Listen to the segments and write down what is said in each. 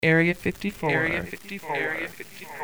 Area 54. Area 54. Area 54.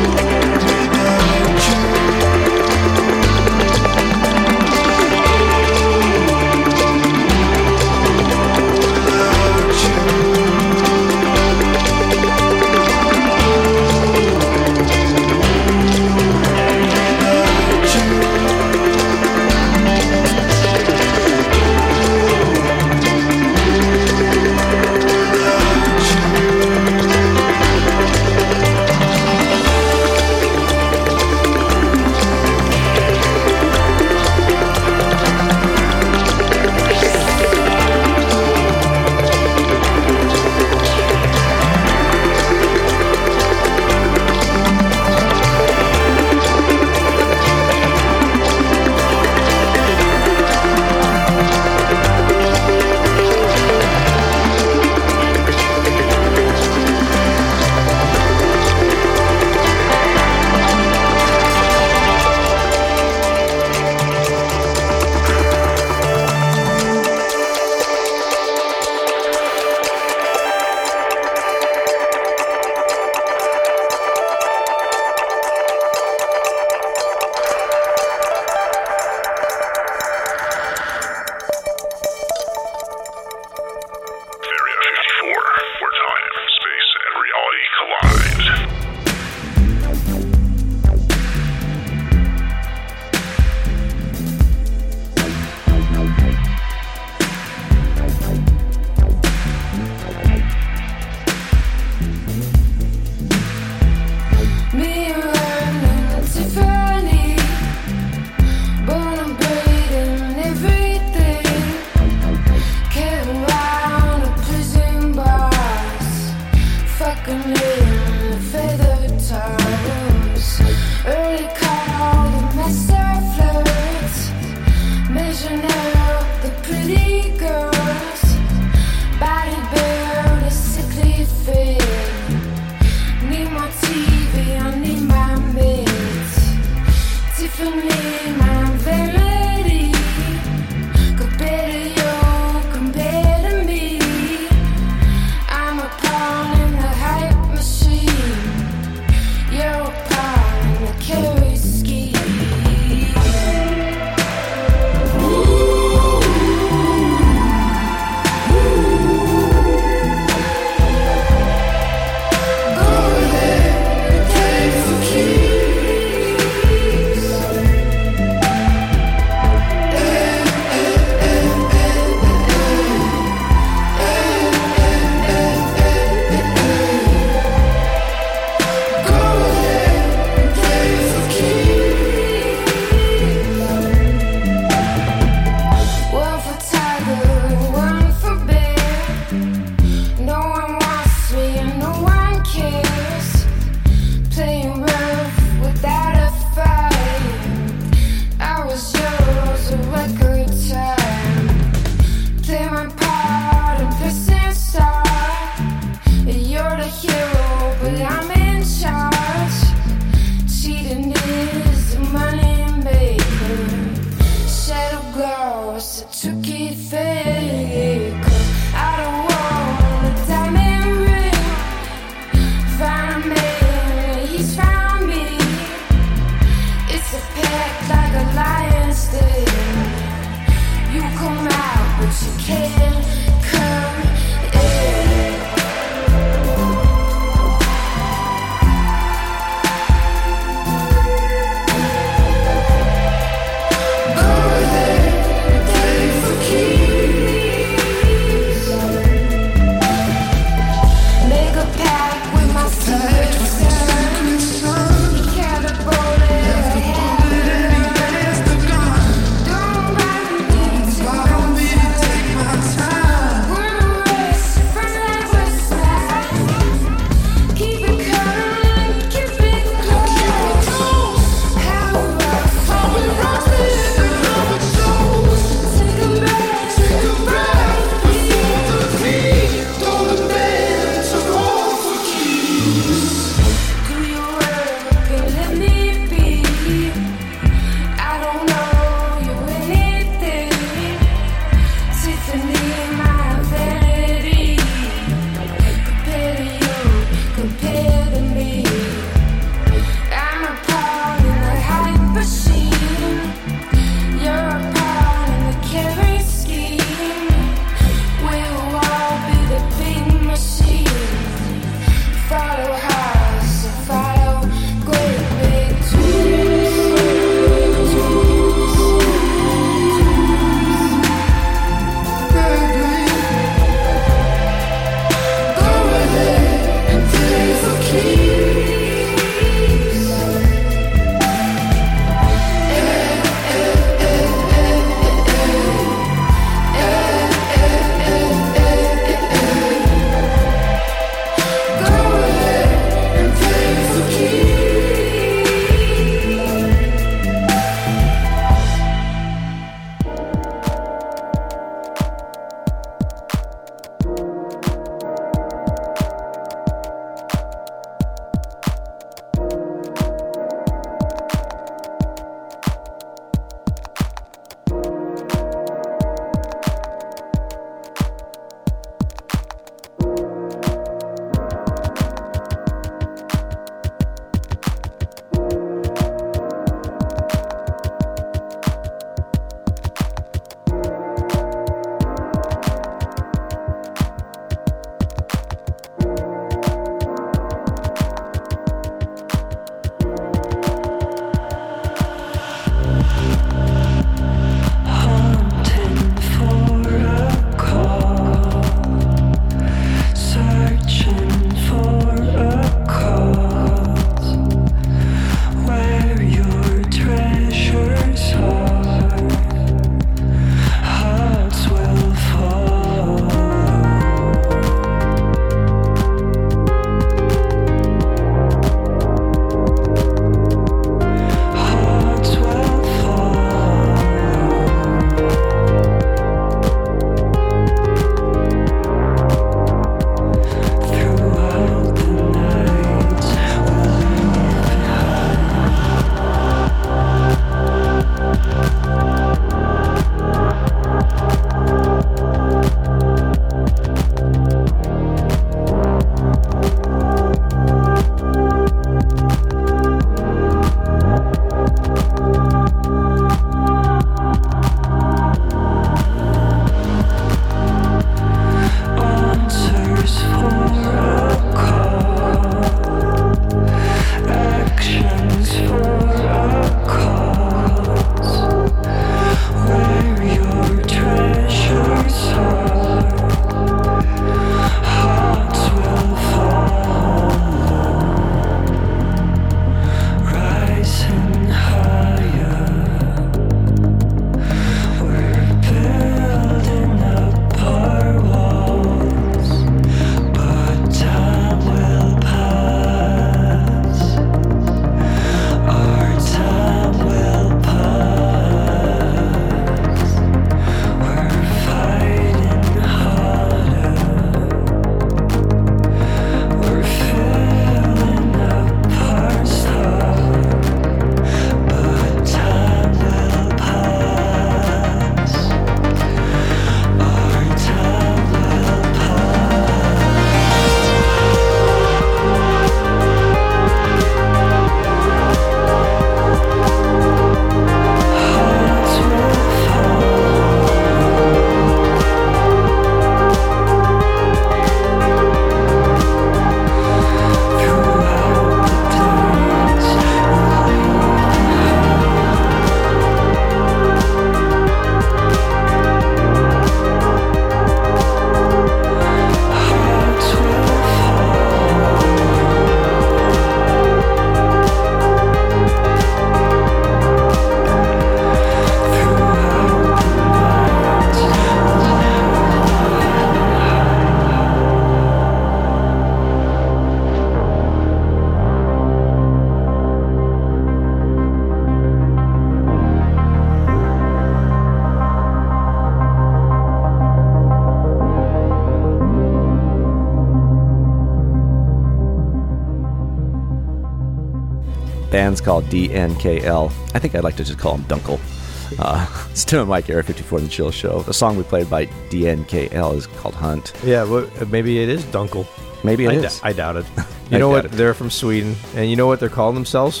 Band's called DNKL. I think I'd like to just call them Dunkel. It's Tim and Mike, Area 54, The Chill Show. The song we played by DNKL is called Hunt. Yeah, well, maybe it is Dunkel. Maybe it is. I doubt it. You know what? It. They're from Sweden, and you know what they're calling themselves?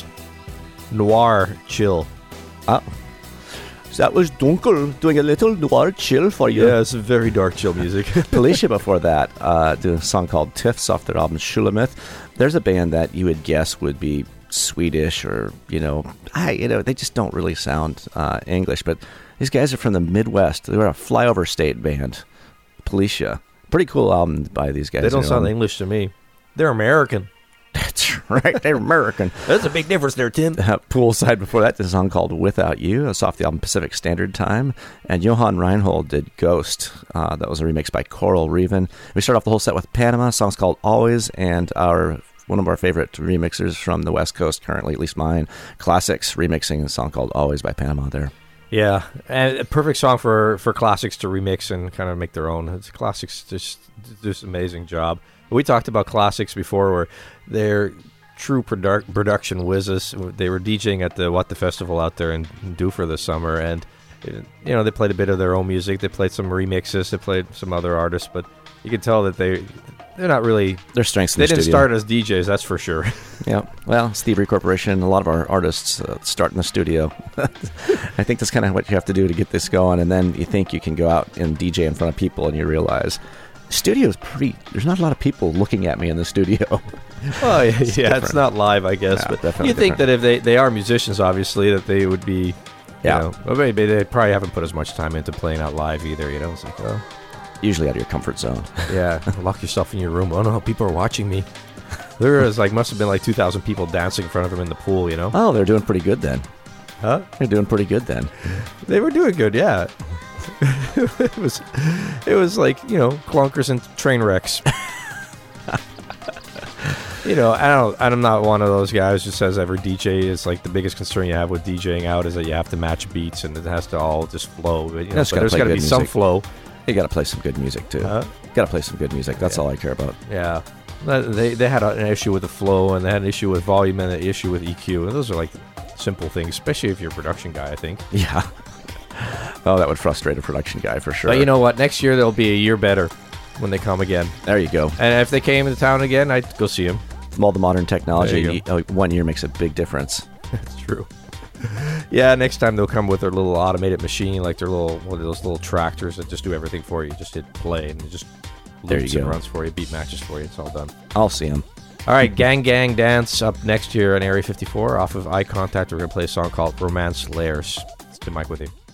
Noir Chill. Oh. So that was Dunkel doing a little noir chill for you. Yeah, it's very dark chill music. Policia before that did a song called Tiffs off their album Shulamith. There's a band that you would guess would be Swedish or, they just don't really sound English. But these guys are from the Midwest. They were a flyover state band, Policia. Pretty cool album by these guys. They don't sound English to me. They're American. That's right. They're American. That's a big difference there, Tim. Poolside before that, there's a song called Without You. It's off the album Pacific Standard Time. And Johan Reinhold did Ghost. That was a remix by Coral Reven. We start off the whole set with Panama. Song's called Always. And one of our favorite remixers from the West Coast currently, at least mine, Classics, remixing a song called Always by Panama there. Yeah, and a perfect song for Classics to remix and kind of make their own. It's Classics just an amazing job. We talked about Classics before, where they're true production whizzes. They were DJing at the What the Festival out there in Duffer this summer, and they played a bit of their own music. They played some remixes. They played some other artists, but you can tell that they're not really their strengths. They didn't start as DJs, that's for sure. Yeah, well, Thievery Corporation. A lot of our artists start in the studio. I think that's kind of what you have to do to get this going, and then you think you can go out and DJ in front of people, and you realize. Studio is there's not a lot of people looking at me in the studio. Oh, yeah, it's not live, I guess. Yeah, but you think that if they are musicians, obviously, that they would be, maybe they probably haven't put as much time into playing out live either, It's like, oh. Usually out of your comfort zone. Yeah, lock yourself in your room. Oh, no, people are watching me. There must have been like 2,000 people dancing in front of them in the pool, Oh, they're doing pretty good then. Huh? They're doing pretty good then. They were doing good, yeah. It was like clunkers and train wrecks. I'm not one of those guys who says every DJ is like the biggest concern you have with DJing out is that you have to match beats and it has to all just flow. But, there's got to be some flow. You got to play some good music too. Got to play some good music. That's all I care about. Yeah, they had an issue with the flow and they had an issue with volume and an issue with EQ, and those are like simple things, especially if you're a production guy. I think. Yeah. Oh, that would frustrate a production guy for sure. But you know what? Next year they'll be a year better when they come again. There you go. And if they came into town again, I'd go see them. With all the modern technology, 1 year makes a big difference. That's true. Yeah, next time they'll come with their little automated machine, like their those little tractors that just do everything for you. Just hit play and it just loops and runs for you, beat matches for you. It's all done. I'll see them. All right, Gang Gang Dance up next year on Area 54. Off of Eye Contact, we're going to play a song called Romance Layers. It's Tim Mike with you.